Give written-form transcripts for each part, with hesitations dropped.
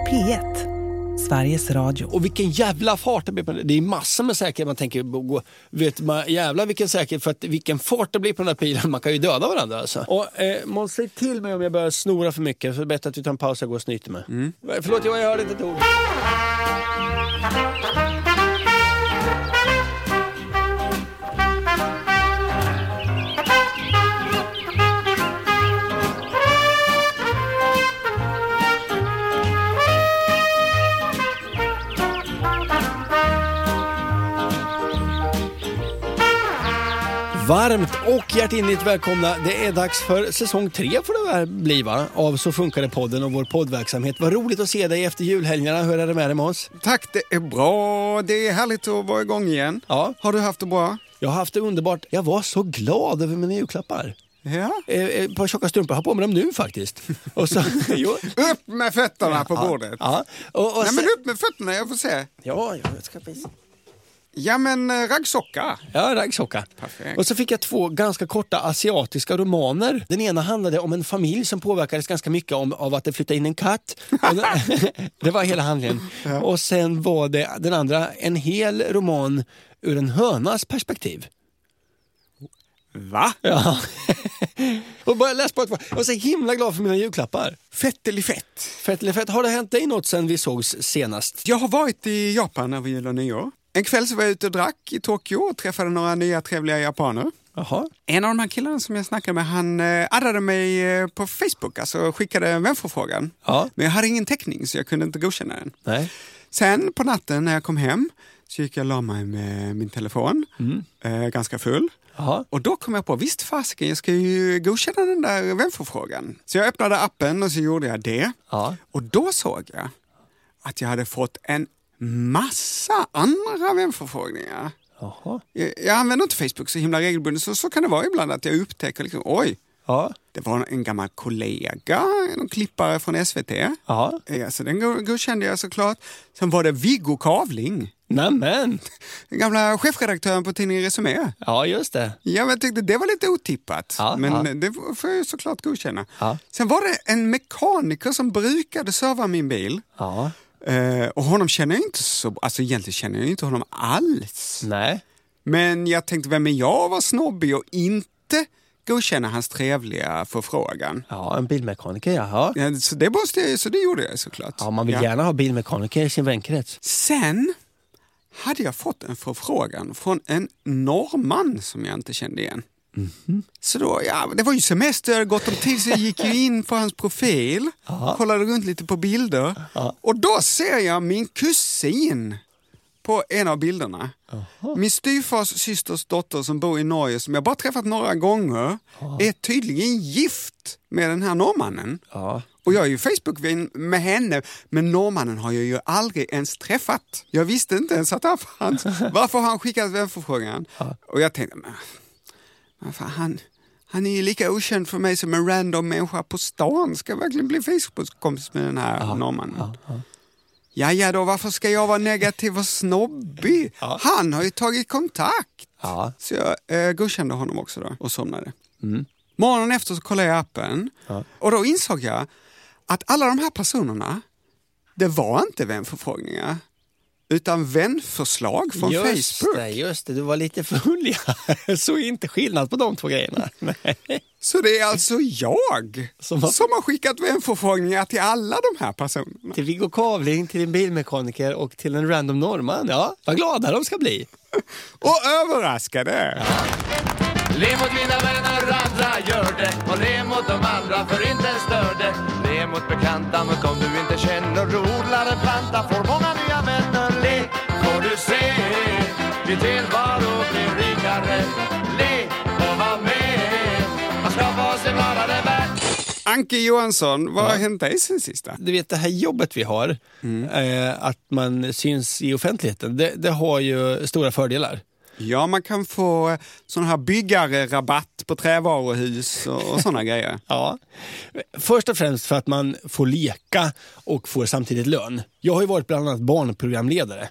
P1, Sveriges Radio. Och vilken jävla fart det blir på det. Det är massor med säkerhet man tänker, vet man jävla vilken säkerhet, för att vilken fart det blir på den här pilen, man kan ju döda varandra alltså. Och måste säga till mig om jag börjar snora för mycket, så är det bättre att vi tar en paus och går och snyter med. Förlåt, jag hörde inte ett ord. Varmt och hjärtinligt välkomna. Det är dags för säsong 3 får det här bli, va? Av Så funkar det podden och vår poddverksamhet. Vad roligt att se dig efter julhelgerna. Hur är det med dig, Måns? Tack, det är bra. Det är härligt att vara igång igen. Ja. Har du haft det bra? Jag har haft det underbart. Jag var så glad över mina julklappar. Ja. På tjocka strumpor. Jag har på mig dem nu faktiskt. Och så, jo. Upp med fötterna på bordet. Ja. Nej, men upp med fötterna, jag får se. Ja, jag ska visa. Ja, men raggsocka. Ja, raggsocka. Perfekt. Och så fick jag 2 ganska korta asiatiska romaner. Den ena handlade om en familj som påverkades ganska mycket av att det flyttade in en katt. Det var hela handlingen. Ja. Och sen var det den andra en hel roman ur en hönas perspektiv. Va? Ja. Och bara läs på. Jag var så himla glad för mina julklappar. Fett eller fett? Fett eller fett. Har det hänt dig något sen vi sågs senast? Jag har varit i Japan över jul och nyår. En kväll så var jag ute och drack i Tokyo och träffade några nya trevliga japaner. Aha. En av de här killarna som jag snackade med, han addade mig på Facebook, alltså skickade en vänförfrågan. Ja. Men jag hade ingen täckning så jag kunde inte godkänna den. Nej. Sen på natten när jag kom hem så gick jag och la mig med min telefon, ganska full. Aha. Och då kom jag på, visst fasiken, jag ska ju godkänna den där vänförfrågan. Så jag öppnade appen och så gjorde jag det. Ja. Och då såg jag att jag hade fått en massa andra vänförfrågningar. Aha. Jag använder inte Facebook så himla regelbundet, så kan det vara ibland att jag upptäcker liksom, oj, Ja. det var en gammal kollega, en klippare från SVT. Ja. Ja, så den godkände jag såklart. Sen var det Viggo Kavling. Nämen. Den gamla chefredaktören på tidningen Resumé. Ja, just det. Ja, men jag tyckte det var lite otippat. Ja, men det får jag såklart godkänna. Ja. Sen var det en mekaniker som brukade serva min bil. Ja. Och honom känner jag inte så... Alltså egentligen känner jag inte honom alls. Nej. Men jag tänkte, vem är jag var snobbig och inte godkänna hans trevliga förfrågan. Ja, en bilmekaniker, jaha. Ja, så det gjorde jag såklart. Ja, man vill gärna ha bilmekaniker i sin vänkrets. Sen hade jag fått en förfrågan från en norrman som jag inte kände igen. Mm-hmm. Så då, det var ju semester, gott om tid, så jag gick ju in på hans profil, kollade runt lite på bilder. Och då ser jag min kusin på en av bilderna. Min styvfars systers dotter som bor i Norge, som jag bara träffat några gånger, är tydligen gift med den här norrmannen. Och jag är ju Facebook-vän med henne, men norrmannen har jag ju aldrig ens träffat. Jag visste inte ens att varför har han skickat vänförfrågan? Och jag tänkte, men fan, han är ju lika okänd för mig som en random människa på stan. Ska verkligen bli Facebook-kompis med den här norrmannen? Ja då, varför ska jag vara negativ och snobbig? Han har ju tagit kontakt. Så jag godkände honom också då och somnade. Morgonen efter så kollade jag appen och då insåg jag att alla de här personerna, det var inte vänförfrågningar utan vänförslag från Facebook. Just det, du var lite full. Så inte skillnad på de 2 grejerna. Så det är alltså jag som har skickat vänförfrågningar till alla de här personerna. Till Viggo Kavling, till en bilmekaniker och till en random norrman. Ja, vad glada de ska bli. Och överraskade. Le mot mina vänner, andra gör det. Och le mot de andra, för inte stör det. Le mot bekanta, mot dem du inte känner. Odlade planta får många nya vänner. Le, får du se, ditt tillvaro blir rikare. Le och var med, man ska få sig vara det värt. Anke Johansson, vad har hänt dig sen sista? Du vet, det här jobbet vi har, att man syns i offentligheten, det har ju stora fördelar. Ja, man kan få sån här byggare-rabatt på trävaruhus och såna grejer. Ja, först och främst för att man får leka och får samtidigt lön. Jag har ju varit bland annat barnprogramledare.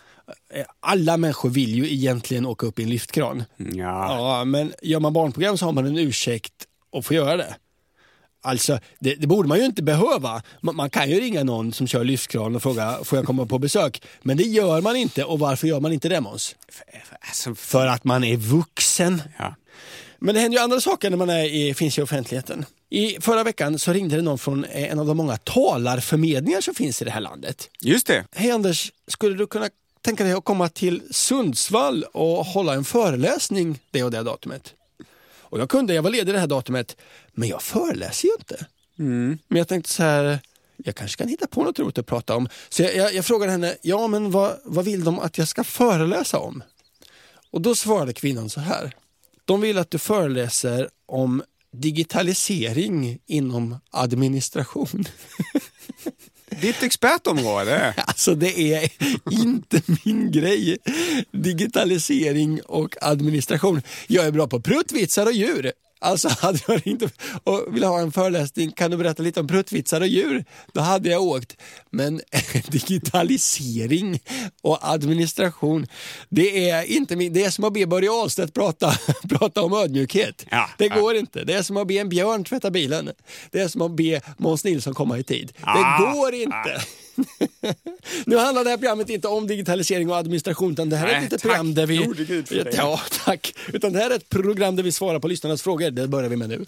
Alla människor vill ju egentligen åka upp i en lyftkran. Ja, men gör man barnprogram så har man en ursäkt att få göra det. Alltså, det borde man ju inte behöva. Man kan ju ringa någon som kör lyftkran och fråga, får jag komma på besök? Men det gör man inte. Och varför gör man inte det, Måns? För att man är vuxen. Ja. Men det händer ju andra saker när man finns i offentligheten. I förra veckan så ringde det någon från en av de många talarförmedlingar som finns i det här landet. Just det. Hej Anders, skulle du kunna tänka dig att komma till Sundsvall och hålla en föreläsning det och det datumet? Och jag var ledig det här datumet, men jag föreläser ju inte. Men jag tänkte så här, jag kanske kan hitta på något roligt att prata om. Så jag frågade henne, ja men vad vill de att jag ska föreläsa om? Och då svarade kvinnan så här, de vill att du föreläser om digitalisering inom administration. Ditt expertområde. Alltså det är inte min grej. Digitalisering och administration. Jag är bra på pruttvitsar och djur. Alltså hade jag ringt och ville ha en föreläsning, kan du berätta lite om pruttvitsar och djur? Då hade jag åkt. Men digitalisering och administration, det är inte det är som att be Börje Ahlstedt prata om ödmjukhet. Ja, det går inte. Det är som att be en björn tvätta bilen. Det är som att be Måns Nilsson komma i tid. Det går inte. Nu handlar det här programmet inte om digitalisering och administration, utan det här är ett litet program där vi... Gode Gud för det. Ja, tack. Utan det här är ett program där vi svarar på lyssnarnas frågor. Det börjar vi med nu.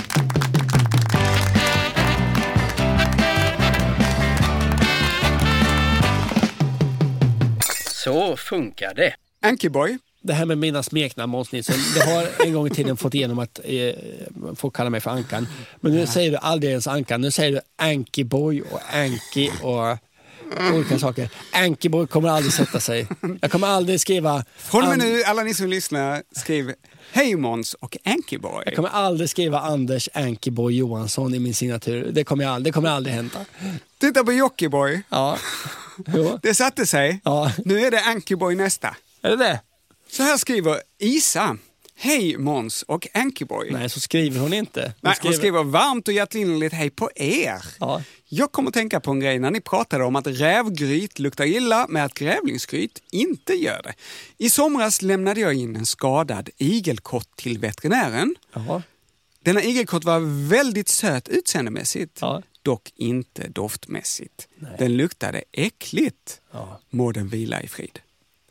Så funkar det. Ankyboy. Det här med mina smeknamn, Måns Nilsson, det har en gång i tiden fått igenom att folk kallar mig för Ankan. Men nu säger du aldrig ens Ankan. Nu säger du Ankyboy och Anky och olika saker. Ankyboy kommer aldrig sätta sig. Jag kommer aldrig skriva... Från och med nu, alla ni som lyssnar, skriv Hej Måns och Ankyboy. Jag kommer aldrig skriva Anders Ankyboy Johansson i min signatur. Det kommer aldrig hända. Titta på Jockeyboy. Ja. Jo. Det satte sig. Ja. Nu är det Ankyboy nästa. Är det det? Så här skriver Isa. Hej Måns och Ankyboy. Nej, så skriver hon inte. Hon skriver varmt och hjärtligt hej på er. Ja. Jag kommer att tänka på en grej när ni pratade om att rävgryt luktar illa med att grävlingsgryt inte gör det. I somras lämnade jag in en skadad igelkott till veterinären. Jaha. Denna igelkott var väldigt söt utseendemässigt, dock inte doftmässigt. Nej. Den luktade äckligt. Ja. Må den vila i frid.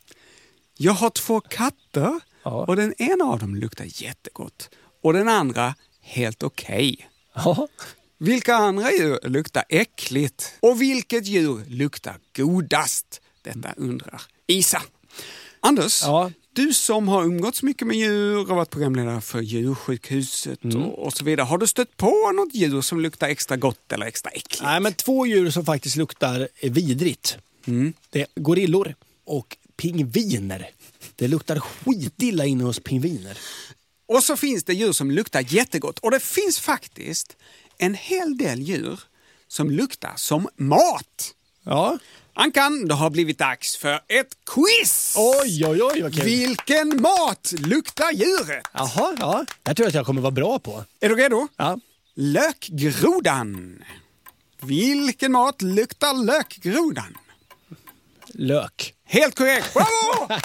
Jag har 2 katter och den ena av dem luktar jättegott och den andra helt okej. Ja. Vilka andra djur luktar äckligt? Och vilket djur luktar godast? Detta undrar Isa. Anders, du som har umgåtts mycket med djur och varit programledare för djursjukhuset och så vidare. Har du stött på något djur som luktar extra gott eller extra äckligt? Nej, men 2 djur som faktiskt luktar vidrigt. Det är gorillor och pingviner. Det luktar skitilla inne hos pingviner. Och så finns det djur som luktar jättegott. Och det finns faktiskt en hel del djur som luktar som mat. Ja. Ankan, det har blivit dags för ett quiz! Oj, vad kul. Vilken mat luktar djuret? Jaha, ja. Jag tror att jag kommer vara bra på. Är du redo? Ja. Lökgrodan. Vilken mat luktar lökgrodan? Lök. Helt korrekt, bravo!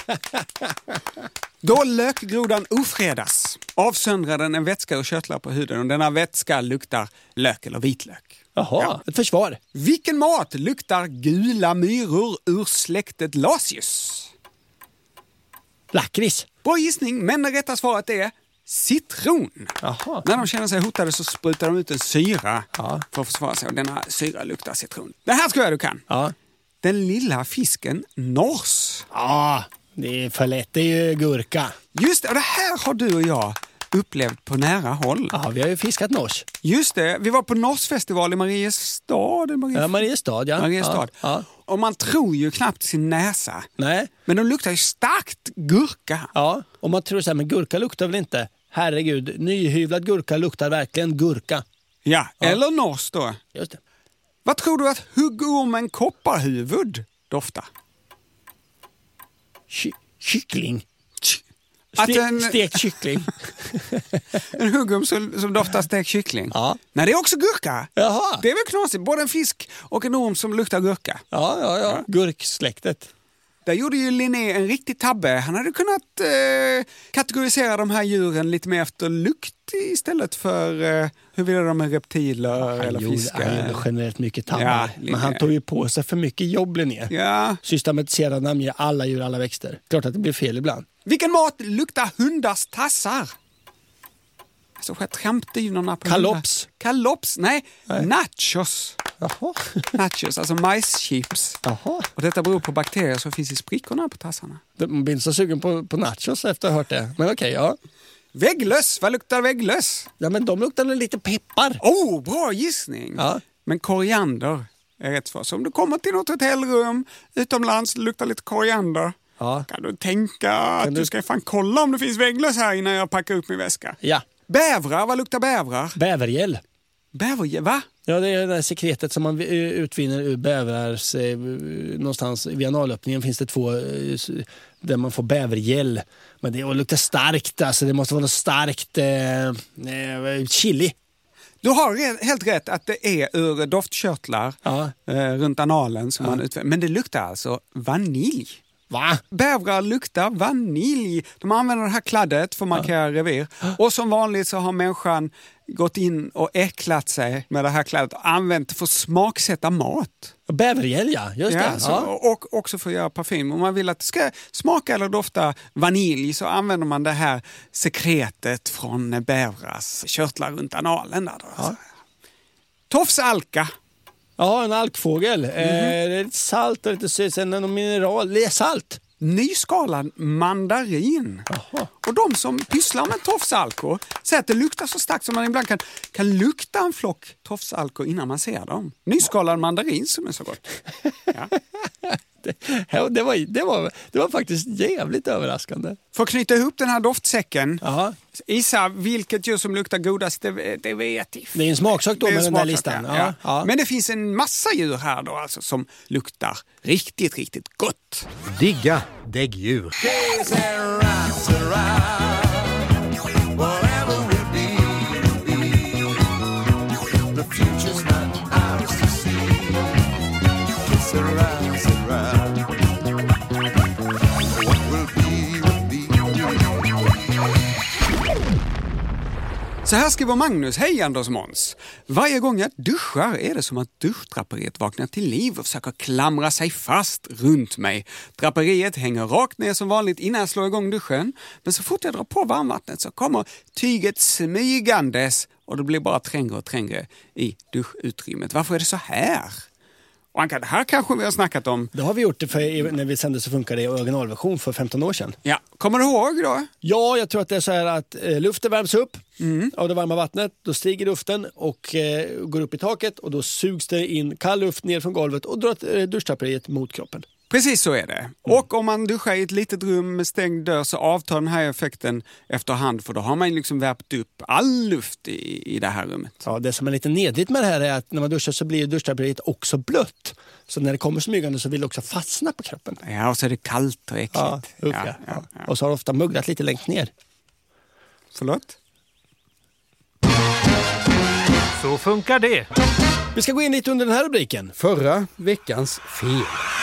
Då lökgrodan ofredas avsöndrar den en vätska och körtlar på huden och denna vätska luktar lök eller vitlök. Jaha, ett försvar. Vilken mat luktar gula myror ur släktet Lasius? Lakrits. Bra gissning, men det rätta svaret är citron. Jaha. När de känner sig hotade så sprutar de ut en syra för att försvara sig och denna syra luktar citron. Det här tror jag du kan. Ja. Den lilla fisken nors. Ja, det är för lätt. Det är ju gurka. Just det, och det här har du och jag upplevt på nära håll. Ja, vi har ju fiskat nors. Just det, vi var på Norsfestival i Mariestad. Mariestad, ja. Mariestad. Ja. Och man tror ju knappt sin näsa. Nej. Men de luktar ju starkt gurka. Ja, och man tror så här, men gurka luktar väl inte? Herregud, nyhyvlad gurka luktar verkligen gurka. Ja, eller nors då. Just det. Vad tror du att huggormen kopparhuvud doftar? Kyckling. Stekt kyckling. En huggorm som doftar stekt kyckling? Ja. Nej, det är också gurka. Jaha. Det är väl knasigt. Både en fisk och en orm som luktar gurka. Ja. Gurksläktet. Där gjorde ju Linné en riktig tabbe. Han hade kunnat kategorisera de här djuren lite mer efter lukt istället för huruvida de är reptiler eller fiskar. Han gjorde generellt mycket tabbar. Ja, men han tog ju på sig för mycket jobb, Linné. Ja. Systematiserad namnger alla djur, alla växter. Klart att det blir fel ibland. Vilken mat luktar hundars tassar? Alltså, trampdynorna på Kalops. Kalops? Nej. Nachos. Jaha. Nachos, alltså majschips. Jaha. Och detta beror på bakterier som finns i sprickorna på tassarna. Man blir så sugen på nachos efter att ha hört det. Men okej, ja. Vägglöss, vad luktar vägglöss? Ja, men de luktar lite peppar. Bra gissning. Ja. Men koriander är rätt svar. Så om du kommer till något hotellrum utomlands, luktar lite koriander. Ja. Kan du tänka att du ska fan kolla om det finns vägglöss här innan jag packar upp min väska? Ja. Bävrar, vad luktar bävrar? Bävergäll. Bävergäll, va? Ja, det är det här sekretet som man utvinner ur bävrars någonstans vid analöppningen finns det 2 där man får bävergäll. Men det luktar starkt, alltså det måste vara något starkt chili. Du har helt rätt att det är ur doftkörtlar runt analen som man utvinner. Men det luktar alltså vanilj. Va? Bävrar luktar vanilj. De använder det här kladdet för att markera revir. Och som vanligt så har människan gått in och äcklat sig med det här kladdet och använt för att smaksätta mat. Bävergäll, ja. Just det. Så, och också för att göra parfym. Om man vill att det ska smaka eller dofta vanilj så använder man det här sekretet från bävrars körtlar runt analen. Där då. Tofsalka. Ja, en alkfågel. Det är lite salt och lite sen en mineral. Det är salt. Nyskalad mandarin. Jaha. Och de som pysslar med tofsalko säger att det luktar så starkt som man ibland kan lukta en flock tofsalko innan man ser dem. Nyskalad mandarin som är så gott. Ja. Det var faktiskt jävligt överraskande. För att knyta ihop den här doftsäcken. Aha. Isa, vilket djur som luktar godast, det vet jag. Det är en smaksak då med den där listan. Ja. Men det finns en massa djur här då alltså som luktar riktigt, riktigt gott. Digga däggdjur. Så här skriver Magnus: hej Anders Måns. Varje gång jag duschar är det som att duschdraperiet vaknar till liv och försöker klamra sig fast runt mig. Draperiet hänger rakt ner som vanligt innan jag slår igång duschen. Men så fort jag drar på varmvattnet så kommer tyget smygandes och det blir bara trängre och trängre i duschutrymmet. Varför är det så här? Och Anka, det här kanske vi har snackat om. Det har vi gjort det för när vi sände Så funkar det i originalversion för 15 år sedan. Ja, kommer du ihåg då? Ja, jag tror att det är så här att luften värms upp av det varma vattnet. Då stiger luften och går upp i taket och då sugs det in kall luft ner från golvet och drar duschdraperiet mot kroppen. Precis så är det. Och om man duschar i ett litet rum med stängd dörr så avtar den här effekten efterhand, för då har man liksom värpt upp all luft i det här rummet. Ja, det som är lite nedligt med det här är att när man duschar så blir duschdraperiet också blött. Så när det kommer smygande så vill det också fastna på kroppen. Ja, och så är det kallt och äckligt. Ja. Och så har det ofta mugglat lite längst ner. Förlåt? Så funkar det. Vi ska gå in lite under den här rubriken. Förra veckans fel.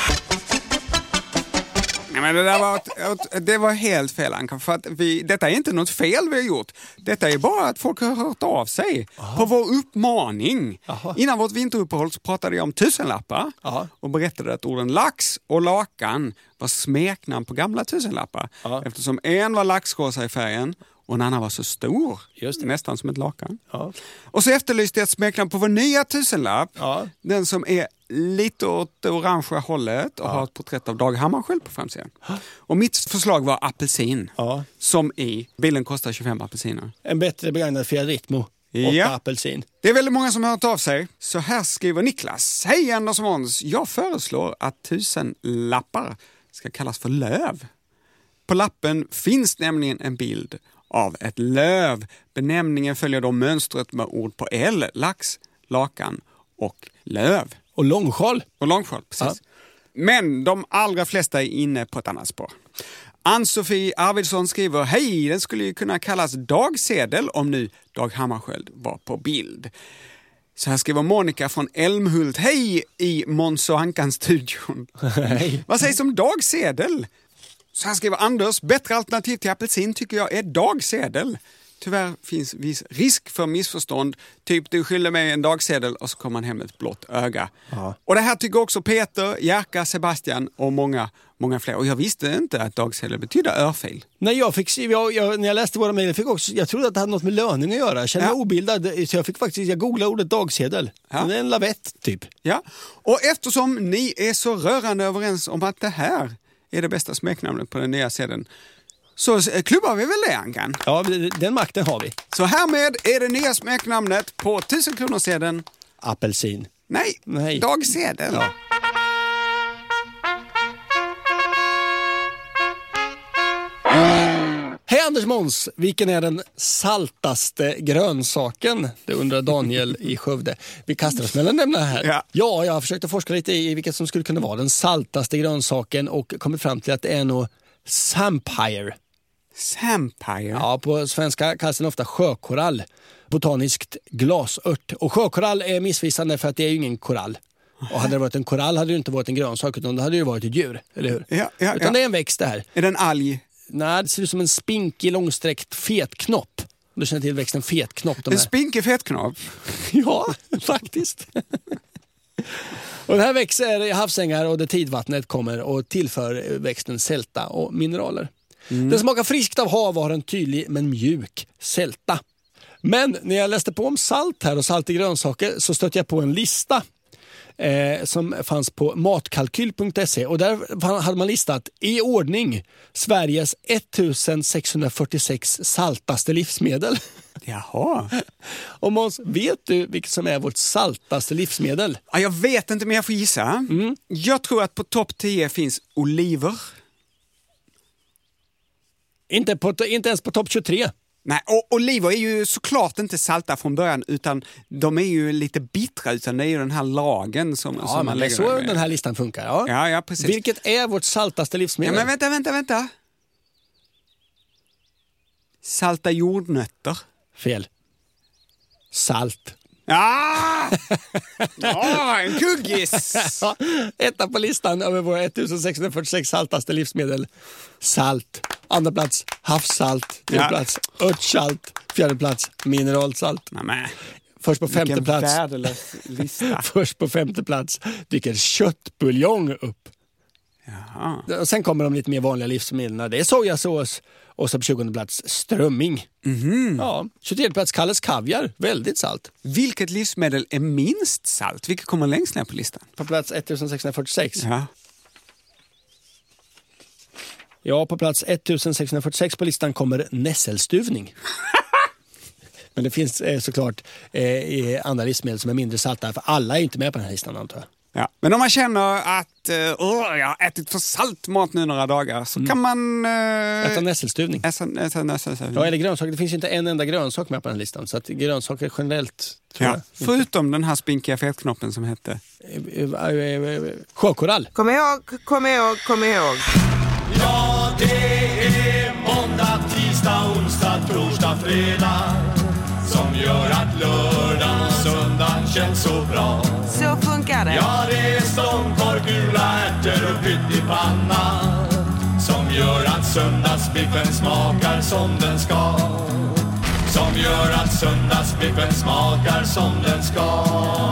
Nej, men det var helt fel, Anka, för att detta är inte något fel vi har gjort. Detta är bara att folk har hört av sig på vår uppmaning. Aha. Innan vårt vinteruppehåll så pratade jag om tusenlappar och berättade att orden lax och lakan var smeknamn på gamla tusenlappar. Eftersom en var laxrosa i färgen och en annan var så stor, nästan som ett lakan. Ja. Och så efterlyste jag ett smeknamn på vår nya tusenlapp. Ja. Den som är lite åt det orangea hållet och har ett porträtt av Dag Hammarskjöld på framsidan. Och mitt förslag var apelsin. Ja. Som i bilen kostar 25 apelsiner. En bättre begagnad Fiat Ritmo. 8 apelsin. Det är väldigt många som har hört av sig. Så här skriver Niklas: hej Anders och Måns, jag föreslår att tusenlappar ska kallas för löv. På lappen finns nämligen en bild av ett löv. Benämningen följer då mönstret med ord på L, lax, lakan och löv. Och långsjal. Och långsjal, precis. Ja. Men de allra flesta är inne på ett annat spår. Ann-Sofie Arvidsson skriver: hej, den skulle ju kunna kallas dagsedel om nu Dag Hammarskjöld var på bild. Så här skriver Monica från Älmhult. Hej i Måns och Ankan-studion. Hej. Vad sägs om dagsedel? Så här skriver Anders. Bättre alternativ till apelsin tycker jag är dagsedel. Tyvärr finns viss risk för missförstånd. Typ du skyller mig en dagsedel och så kommer man hem med ett blått öga. Ja. Och det här tycker också Peter, Jerka, Sebastian och många fler. Och jag visste inte att dagsedel betyder örfil. Nej, när jag läste våra mejl jag trodde att det hade något med löning att göra. Jag kände mig obildad, så jag googlade ordet dagsedel. Ja. Det är en lavett typ. Ja, och eftersom ni är så rörande överens om att det här är det bästa smeknamnet på den nya sedeln, så klubbar vi väl det, Ankan? Ja, den makten har vi. Så härmed är det nya smeknamnet på 1000 kronor-sedeln. Apelsin. Nej. Dagsedel. Ja. Hej Anders Måns, vilken är den saltaste grönsaken? Det undrar Daniel i Skövde. Vi kastar oss mellan ämnena här. Ja, jag har försökt att forska lite i vilket som skulle kunna vara den saltaste grönsaken och kommit fram till att det är nog samphire. Samphire? Ja, på svenska kallas den ofta sjökorall. Botaniskt glasört. Och sjökorall är missvisande för att det är ju ingen korall. Och hade det varit en korall hade det inte varit en grönsak utan det hade ju varit ett djur, eller hur? Ja. Utan det är en växt det här. Är det en alg? Nej, det ser ut som en spinkig, långsträckt fetknopp. Du känner till växten fetknopp. En spinkig fetknopp? Ja, faktiskt. Och den här växer i havsängar och där tidvattnet kommer och tillför växten sälta och mineraler. Den smakar friskt av hav och har en tydlig men mjuk sälta. Men när jag läste på om salt här och salt i grönsaker så stötte jag på en lista som fanns på matkalkyl.se och där hade man listat i ordning Sveriges 1646 saltaste livsmedel. Jaha. Och Måns, vet du vilket som är vårt saltaste livsmedel? Ja, jag vet inte men jag får gissa. Jag tror att på topp 10 finns oliver. Inte ens på topp 23. Nej, och oliver är ju såklart inte salta från början utan de är ju lite bittra utan det är ju den här lagen som man lägger så den här listan funkar. Ja, precis. Vilket är vårt saltaste livsmedel? Ja, men vänta. Salta jordnötter. Fel. Salt. En kuggis! Etta på listan över våra 1646 saltaste livsmedel. Salt. Andra plats, havssalt. Tredje plats, örtsalt. Fjärde plats, mineralsalt. Först på femte plats. Värdelös lista. Först på femte plats dyker köttbuljong upp. Jaha. Och sen kommer de lite mer vanliga livsmedlen. Det är sojasås och så på 20 plats strömming. Ja, 23 plats Kalles kaviar, väldigt salt. Vilket livsmedel är minst salt? Vilket kommer längst ner på listan? På plats 1646. Ja. Ja, på plats 1646 på listan kommer nässelstuvning. Men det finns såklart andra livsmedel som är mindre salta, för alla är inte med på den här listan antar jag. Ja. Men om man känner att jag har ätit för salt mat nu några dagar så kan man... Äta nässelstuvning. Äta nässelstuvning. Ja, eller grönsaker. Det finns ju inte en enda grönsak med på den här listan. Så att grönsaker generellt... Förutom den här spinkiga fetknoppen som hette... Sjökorall. Kom ihåg. Ja, det är måndag, tisdag, onsdag, torsdag, fredag som gör att lördagen och söndagen känns så bra. Så funkar det. Ja, det är stångkorv, gula ärtor och pyttipanna som gör att söndagsbiffen smakar som den ska. Som gör att söndagsbiffen smakar som den ska.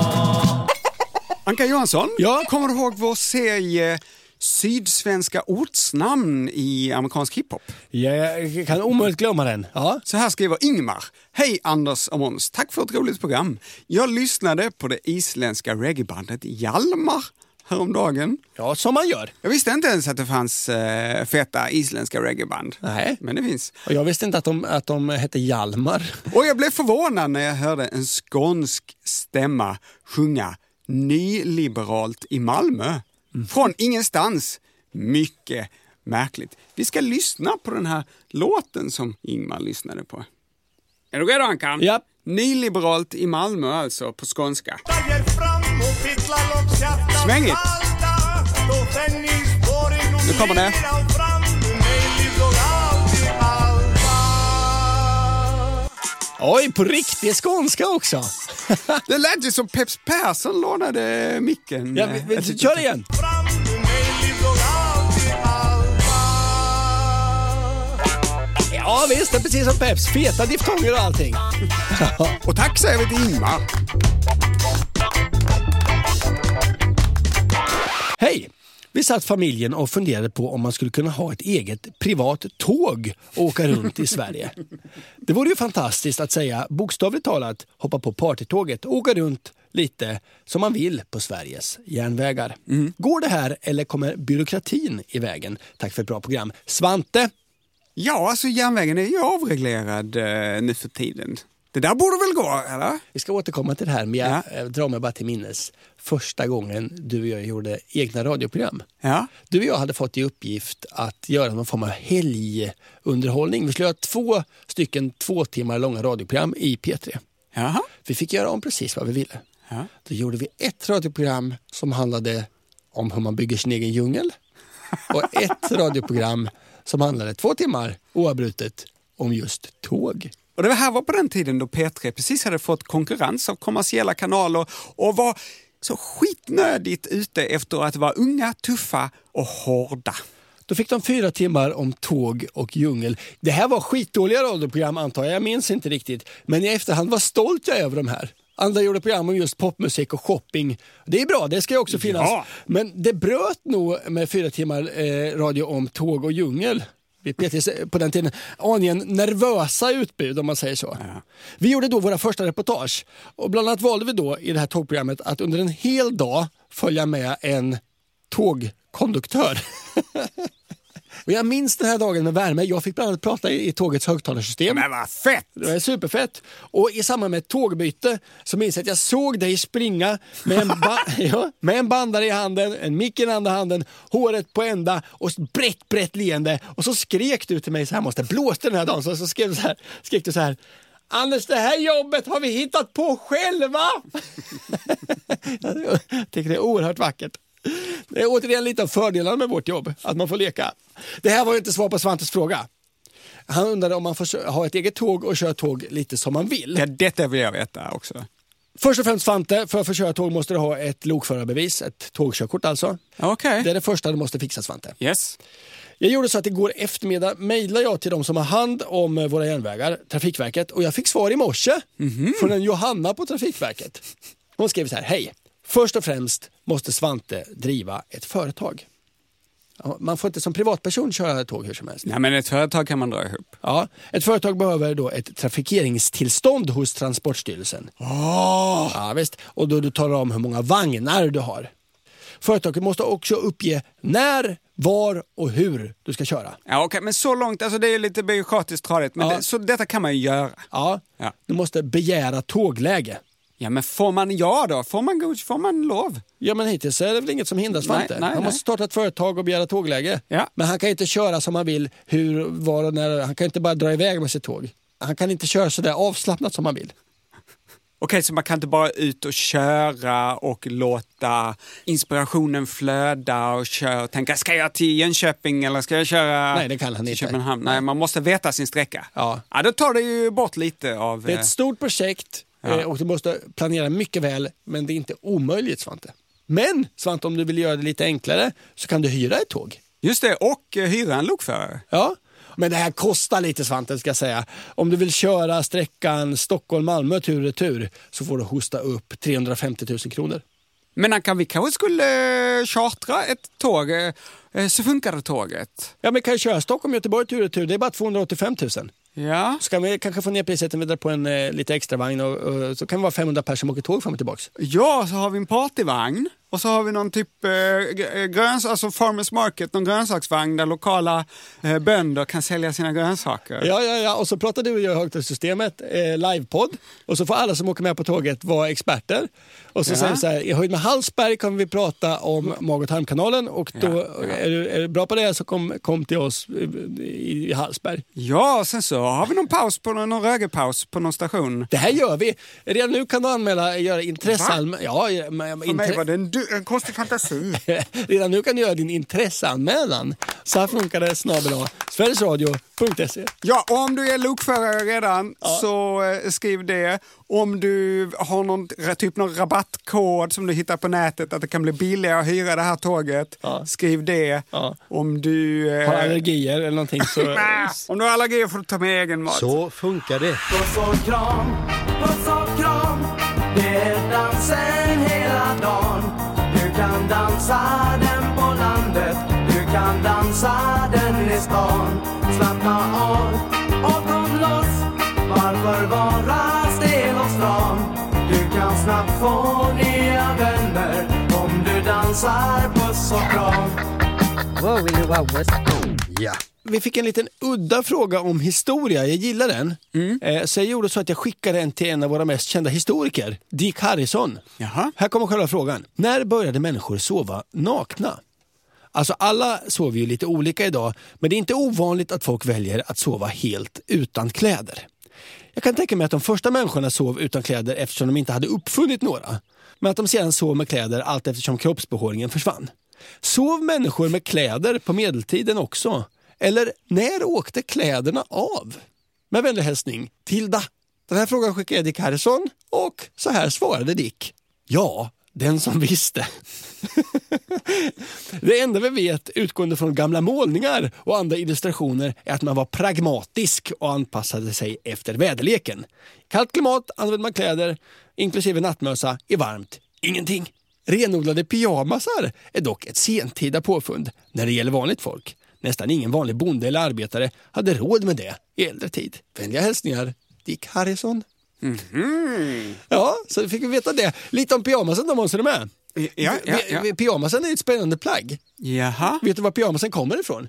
Anka Johansson, Ja? kommer du ihåg vår serie sydsvenska ortsnamn i amerikansk hiphop? Jag kan omöjligt glömma den. Ja. Så här skriver Ingmar. Hej Anders och Måns, tack för ett roligt program. Jag lyssnade på det isländska reggaebandet Hjalmar häromdagen. Ja, som man gör. Jag visste inte ens att det fanns feta isländska reggaeband. Nej. Men det finns. Och jag visste inte att de hette Hjalmar. Och jag blev förvånad när jag hörde en skånsk stämma sjunga nyliberalt i Malmö. Från ingenstans. Mycket märkligt. Vi ska lyssna på den här låten som Ingmar lyssnade på. Är du redo, Ankan? Ja. Nyliberalt i Malmö alltså på skånska. Svängigt. Nu kommer det. Oj, på riktig skånska också. Det lät ju som Peps Persson lånade micken. Ja, kör igen. Ja visst, det är precis som Peps. Feta diftonger och allting. Och tack säger vi till Ingmar. Hej! Vi satt familjen och funderade på om man skulle kunna ha ett eget privat tåg och åka runt i Sverige. Det vore ju fantastiskt att säga bokstavligt talat hoppa på partytåget och åka runt lite som man vill på Sveriges järnvägar. Går det här eller kommer byråkratin i vägen? Tack för ett bra program. Svante? Ja, alltså järnvägen är ju avreglerad nu för tiden. Det där borde väl gå, eller? Vi ska återkomma till det här, men jag drar mig bara till minnes första gången du och jag gjorde egna radioprogram. Ja. Du och jag hade fått i uppgift att göra någon form av helgunderhållning. Vi skulle göra 2 2 timmar långa radioprogram i P3. Jaha. Vi fick göra om precis vad vi ville. Ja. Då gjorde vi ett radioprogram som handlade om hur man bygger sin egen djungel. Och ett radioprogram som handlade 2 timmar oavbrutet om just tåg. Och det här var på den tiden då P3 precis hade fått konkurrens av kommersiella kanaler och var så skitnödigt ute efter att vara unga, tuffa och hårda. Då fick de 4 timmar om tåg och djungel. Det här var skitdåliga radioprogram antar jag minns inte riktigt. Men i efterhand var stolt jag över de här. Andra gjorde program om just popmusik och shopping. Det är bra, det ska ju också finnas. Ja. Men det bröt nog med 4 timmar radio om tåg och djungel. Vi på den tiden aningen nervösa utbud om man säger så. Ja. Vi gjorde då våra första reportage och bland annat valde vi då i det här tågprogrammet att under en hel dag följa med en tågkonduktör. Och jag minns den här dagen med värme. Jag fick bland annat prata i tågets högtalarsystem. Men vad fett! Det var superfett. Och i samband med ett tågbyte så minns jag att jag såg dig springa med med en bandare i handen, en mick i den andra handen, håret på ända och brett leende. Och så skrek du till mig så här, måste blåste den här dagen. Så skrek du så här: Anders, det här jobbet har vi hittat på själva! Jag tycker det är oerhört vackert. Det är återigen lite av fördelarna med vårt jobb, att man får leka. Det här var ju inte svar på Svantes fråga. Han undrade om man får ha ett eget tåg och köra tåg lite som man vill. Ja, detta vill jag veta också. Först och främst Svante, för att få köra tåg måste du ha ett lokförarbevis, ett tågkörkort alltså. Okay. Det är det första du måste fixa, Svante. Yes. Jag gjorde så att igår eftermiddag mejlade jag till de som har hand om våra järnvägar, Trafikverket, och jag fick svar i morse från en Johanna på Trafikverket. Hon skrev så här: hej. Först och främst måste Svante driva ett företag. Man får inte som privatperson köra tåg hur som helst. Nej, men ett företag kan man dra ihop. Ja, ett företag behöver då ett trafikeringstillstånd hos Transportstyrelsen. Ja, visst. Och då du talar om hur många vagnar du har. Företaget måste också uppge när, var och hur du ska köra. Ja, okej, men så långt, alltså det är lite byråkratiskt tradigt, men så detta kan man ju göra. Ja, du måste begära tågläge. Ja, men får man lov? Ja, men hittills är det väl inget som hindrar Svante. Han måste starta ett företag och begära tågläge. Ja. Men han kan inte köra som han vill, hur, var och när. Han kan inte bara dra iväg med sitt tåg. Han kan inte köra så där avslappnat som han vill. Okej, så man kan inte bara ut och köra och låta inspirationen flöda och tänka, ska jag till Jönköping eller ska jag köra? Nej, det kan han inte. Köpenhamn? Nej, man måste veta sin sträcka. Ja, då tar det ju bort lite av... Det är ett stort projekt. Och du måste planera mycket väl, men det är inte omöjligt, Svante. Men Svante, om du vill göra det lite enklare så kan du hyra ett tåg. Just det, och hyra en lokförare. Ja, men det här kostar lite, Svante, ska jag säga. Om du vill köra sträckan Stockholm-Malmö tur och retur så får du hosta upp 350 000 kronor. Men vi kanske skulle chartra ett tåg, så funkar det tåget. Ja, men kan ju köra Stockholm-Göteborg tur och retur, det är bara 285 000. Ja. Så kan vi kanske få ner priset vidare på en lite extra vagn och så kan vi vara 500 personer som åker tåg fram och tillbaks. Ja, så har vi en partyvagn och så har vi någon typ alltså farmers market, någon grönsaksvagn där lokala bönder kan sälja sina grönsaker. Ja, och så pratar du och jag i högtalarsystemet, livepodd, och så får alla som åker med på tåget vara experter. Och så säger vi så här, i höjd med Hallsberg kommer vi prata om mag- och tarmkanalen och då är du bra på det så kom till oss i Hallsberg. Ja, sen så har vi någon rögerpaus på någon station. Det här gör vi. Redan nu kan du göra intresse. För mig var det en en konstig fantasi. Redan nu kan du göra din intresseanmälan. Så här funkar det, @sverigesradio.se. Ja, och om du är lokförare redan så skriv det. Om du har någon rabattkod som du hittar på nätet att det kan bli billigare att hyra det här tåget, skriv det. Ja. Om du Har allergier eller någonting så... om du har allergier får du ta med egen mat. Så funkar det. Puss och kram, det är dansen hela dagen. Du kan dansa den på landet, du kan dansa den i stan. Slappna av och kom loss, varför vara stel och stram? Du kan snabbt få nya vänner om du dansar puss och kram. Ja. Vi fick en liten udda fråga om historia. Jag gillar den. Så jag gjorde så att jag skickade en till en av våra mest kända historiker, Dick Harrison. Jaha. Här kommer själva frågan. När började människor sova nakna? Alltså alla sover ju lite olika idag, men det är inte ovanligt att folk väljer att sova helt utan kläder. Jag kan tänka mig att de första människorna sov utan kläder eftersom de inte hade uppfunnit några. Men att de sedan sov med kläder allt eftersom kroppsbehåringen försvann. Sov människor med kläder på medeltiden också? Eller när åkte kläderna av? Med vänlig hälsning, Tilda. Den här frågan skickade jag Dick Harrison och så här svarade Dick. Ja, den som visste. Det enda vi vet utgående från gamla målningar och andra illustrationer är att man var pragmatisk och anpassade sig efter väderleken. Kallt klimat använde man kläder, inklusive nattmössa, i varmt ingenting. Renodlade pyjamasar är dock ett sentida påfund när det gäller vanligt folk. Nästan ingen vanlig bonde eller arbetare hade råd med det i äldre tid. Vänliga hälsningar, Dick Harrison. Ja, så fick vi veta det. Lite om pyjamasen då, måste du med. Ja. Pyjamasen är ett spännande plagg. Jaha. Vet du var pyjamasen kommer ifrån?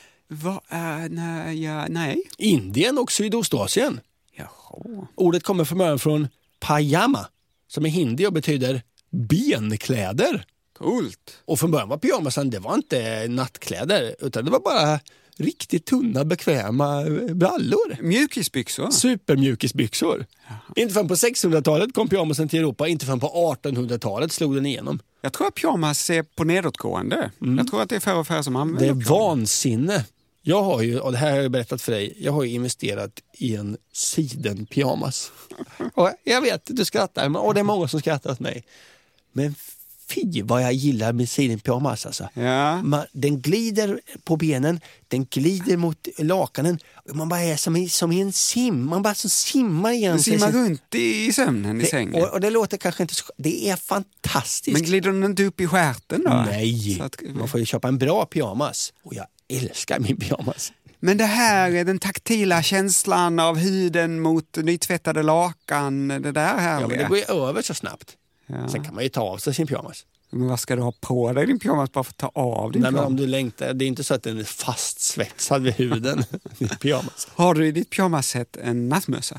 Nej. Indien och Sydostasien. Jaha. Ordet kommer från början från pajama, som är hindi och betyder benkläder. Coolt. Och från början var pyjamasen, det var inte nattkläder, utan det var bara riktigt tunna, bekväma brallor. Mjukisbyxor. Supermjukisbyxor. Inte förrän på 600-talet kom pyjamasen till Europa, inte förrän på 1800-talet slog den igenom. Jag tror att pyjamas är på nedåtgående. Jag tror att det är färre och färre som använder Det är pyjamas. vansinne. Jag har ju, och det här har jag berättat för dig, jag har ju investerat i en sidenpyjamas. Och jag vet, du skrattar, och det är många som skrattar åt mig. Men fy vad jag gillar med sidenpyjamas alltså. Ja. Den glider på benen, den glider mot lakanen. Man bara är som i en sim. Man bara så simmar igen. Simmar runt i sömnen i sängen. Och det låter kanske inte så... Det är fantastiskt. Men glider den inte upp i stjärten då? Nej, man får ju köpa en bra pyjamas. Och jag älskar min pyjamas. Men det här är den taktila känslan av huden mot nytvättade lakan. Det där här. Ja, men det går ju över så snabbt. Ja. Sen kan man ju ta av sig sin pyjamas. Men vad ska du ha på dig din pyjamas bara för att ta av din Nej, men pyjamas? om du längtar, det är inte så att den är fastsvetsad vid huden. Din pyjamas. Har du i ditt pyjamasset en nattmössa?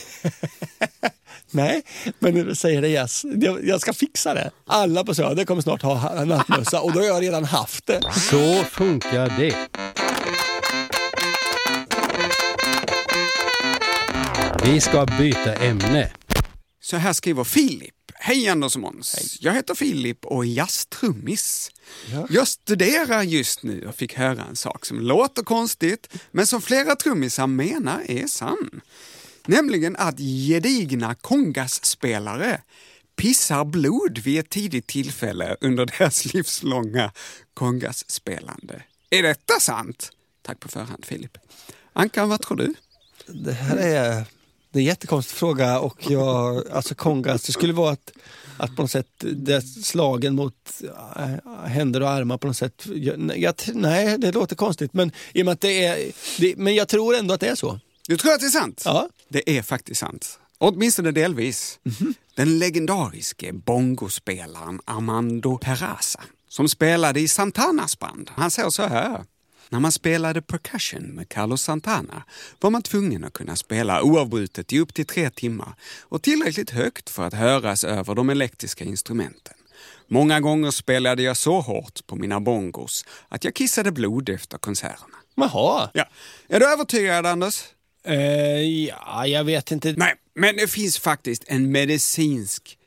Nej, men när du säger det, jag ska fixa det. Alla på Söder kommer snart ha en nattmössa och då har jag redan haft det. Så funkar det. Vi ska byta ämne. Så här skriver Filip. Hej Anders och Måns. Hej. Jag heter Filip och är jazztrummis. Ja. Jag studerar just nu och fick höra en sak som låter konstigt men som flera trummisar menar är sann. Nämligen att gedigna kongasspelare pissar blod vid ett tidigt tillfälle under deras livslånga kongasspelande. Är detta sant? Tack på förhand Filip. Ankan, vad tror du? Det här är en jättekonstig fråga och alltså kongas, det skulle vara att på något sätt det slagen mot händer och armar på något sätt. Nej, det låter konstigt men i och med att men jag tror ändå att det är så. Du tror att det är sant? Ja. Det är faktiskt sant. Åtminstone delvis. Den legendariske bongospelaren Armando Peraza som spelade i Santanas band. Han säger så här. När man spelade percussion med Carlos Santana var man tvungen att kunna spela oavbrutet i upp till 3 timmar och tillräckligt högt för att höras över de elektriska instrumenten. Många gånger spelade jag så hårt på mina bongos att jag kissade blod efter konserterna. Jaha. Ja. Är du övertygad, Anders? Ja, jag vet inte. Nej, men det finns faktiskt en medicinsk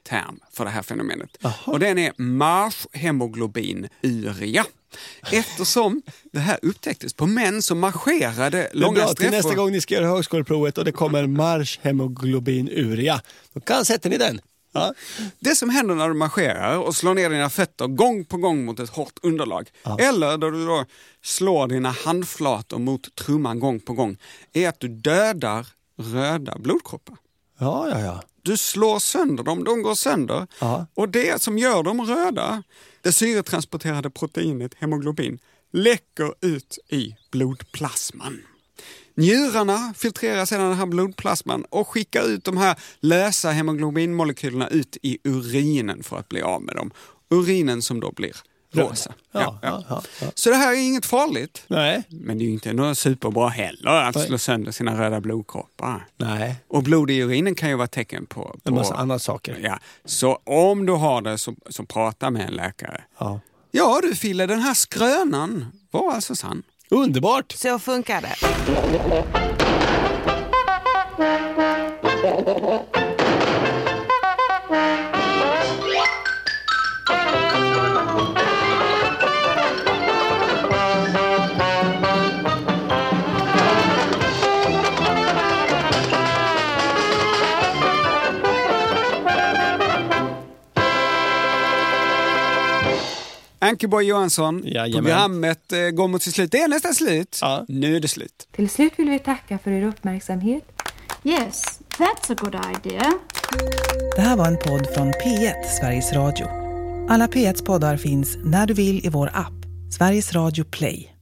term för det här fenomenet. Aha. Och den är marschhemoglobinuria. Eftersom det här upptäcktes på män som marscherade långa till sträckor. nästa gång ni ska göra högskoleprovet och det kommer marschhemoglobinuria. Då sätter ni den. Ja. Det som händer när du marscherar och slår ner dina fötter gång på gång mot ett hårt underlag, eller då du då slår dina handflator mot trumman gång på gång, är att du dödar röda blodkroppar. Ja. Du slår sönder dem, de går sönder. Ja. Och det som gör dem röda, det syretransporterade proteinet hemoglobin, läcker ut i blodplasman. Njurarna filtrerar sedan den här blodplasman och skickar ut de här lösa hemoglobinmolekylerna ut i urinen för att bli av med dem. Urinen som då blir rosa. Ja. Så det här är inget farligt. Nej. Men det är ju inte något superbra heller att slå sönder sina röda blodkroppar. Nej. Och blod i urinen kan ju vara tecken på En massa andra saker. Ja. Så om du har det så prata med en läkare. Ja. Ja du Fille, den här skrönan var alltså sann. Underbart! Så funkar det. Ankeborg Johansson, Jajamän. programmet går mot sitt slut. Det är nästan slut. Ja. Nu är det slut. Till slut vill vi tacka för er uppmärksamhet. Yes, that's a good idea. Det här var en podd från P1, Sveriges Radio. Alla P1s poddar finns när du vill i vår app, Sveriges Radio Play.